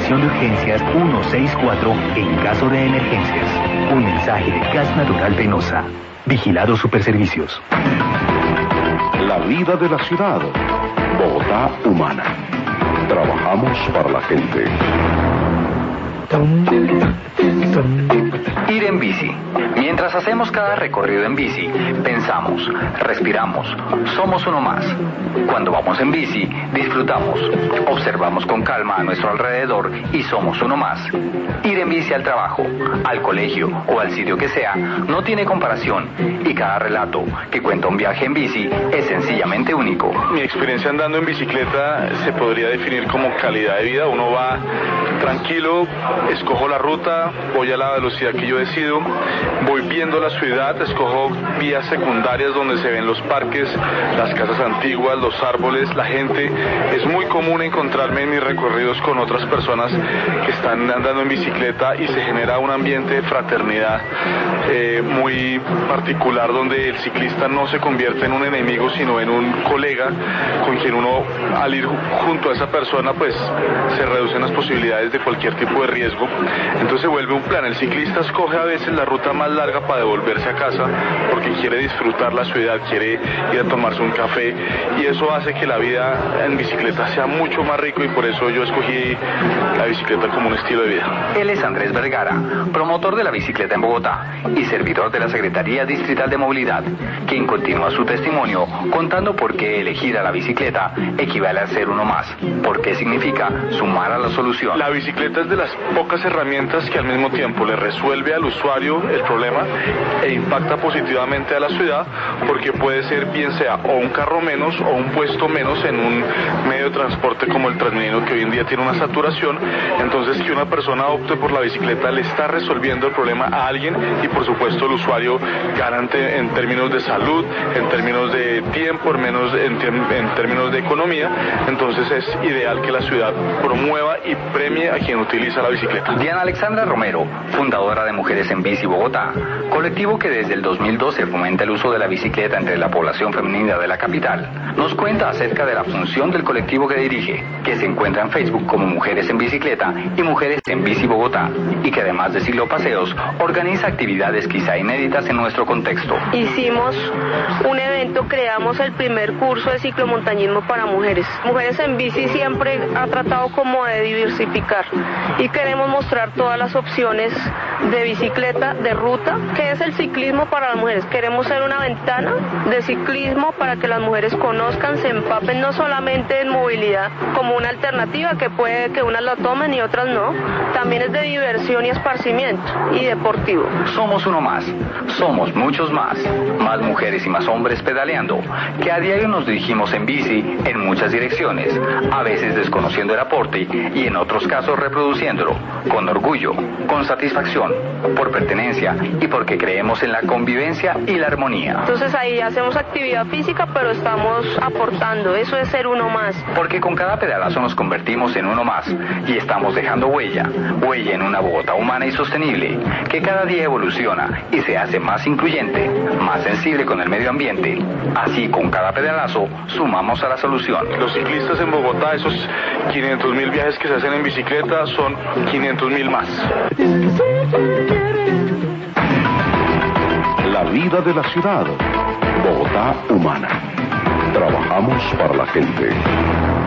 Dirección de Urgencias 164 en caso de emergencias. Un mensaje de Gas Natural Penosa. Vigilado Superservicios. La vida de la ciudad. Bogotá humana. Trabajamos para la gente. Ir en bici. Mientras hacemos cada recorrido en bici, pensamos, respiramos, somos uno más. Cuando vamos en bici, disfrutamos, observamos con calma a nuestro alrededor y somos uno más. Ir en bici al trabajo, al colegio o al sitio que sea, no tiene comparación y cada relato que cuenta un viaje en bici es sencillamente único. Mi experiencia andando en bicicleta se podría definir como calidad de vida. Uno va tranquilo, escojo la ruta, voy a la velocidad que yo decido, voy viendo la ciudad, escojo vías secundarias donde se ven los parques, las casas antiguas, los árboles, la gente. Es muy común encontrarme en mis recorridos con otras personas que están andando en bicicleta y se genera un ambiente de fraternidad muy particular, donde el ciclista no se convierte en un enemigo sino en un colega con quien uno, al ir junto a esa persona, pues se reducen las posibilidades de cualquier tipo de riesgo. Entonces se vuelve un plan. El ciclista escoge a veces la ruta más larga para devolverse a casa porque quiere disfrutar la ciudad, quiere ir a tomarse un café, y eso hace que la vida en bicicleta sea mucho más rico, y por eso yo escogí la bicicleta como un estilo de vida. Él es Andrés Vergara, promotor de la bicicleta en Bogotá y servidor de la Secretaría Distrital de Movilidad, quien continúa su testimonio contando por qué elegir a la bicicleta equivale a ser uno más, por qué significa sumar a la solución. La bicicleta es de las pocas herramientas que al mismo tiempo le resuelve al usuario el problema e impacta positivamente a la ciudad, porque puede ser bien sea o un carro menos o un puesto menos en un medio de transporte como el Transmilenio, que hoy en día tiene una saturación. Entonces, que una persona opte por la bicicleta le está resolviendo el problema a alguien, y por supuesto el usuario gana en términos de salud, en términos de tiempo, en términos de economía. Entonces es ideal que la ciudad promueva y premie a quien utiliza la bicicleta. Diana Alexandra Romero, fundadora de Mujeres en Bici Bogotá, colectivo que desde el 2012 fomenta el uso de la bicicleta entre la población femenina de la capital, nos cuenta acerca de la función del colectivo que dirige, que se encuentra en Facebook como Mujeres en Bicicleta y Mujeres en Bici Bogotá, y que además de ciclopaseos, organiza actividades quizá inéditas en nuestro contexto. Hicimos un evento, creamos el primer curso de ciclomontañismo para mujeres. Mujeres en Bici siempre ha tratado como de diversificar, y queremos mostrar todas las opciones de bicicleta, de ruta, que es el ciclismo para las mujeres. Queremos ser una ventana de ciclismo para que las mujeres conozcan, se empapen no solamente en movilidad como una alternativa que puede que unas la tomen y otras no, también es de diversión y esparcimiento y deportivo. Somos uno más, somos muchos más mujeres y más hombres pedaleando, que a diario nos dirigimos en bici en muchas direcciones, a veces desconociendo el aporte y en otros casos reproduciéndolo, con orgullo, con satisfacción, por pertenencia y porque creemos en la convivencia y la armonía. Entonces ahí hacemos actividad física, pero estamos aportando, eso es ser uno más. Porque con cada pedalazo nos convertimos en uno más y estamos dejando huella en una Bogotá humana y sostenible, que cada día evoluciona y se hace más incluyente, más sensible con el medio ambiente. Así, con cada pedalazo, sumamos a la solución. Los ciclistas en Bogotá, esos 500.000 viajes que se hacen en bicicleta, son 500.000 más. La vida de la ciudad. Bogotá humana. Trabajamos para la gente.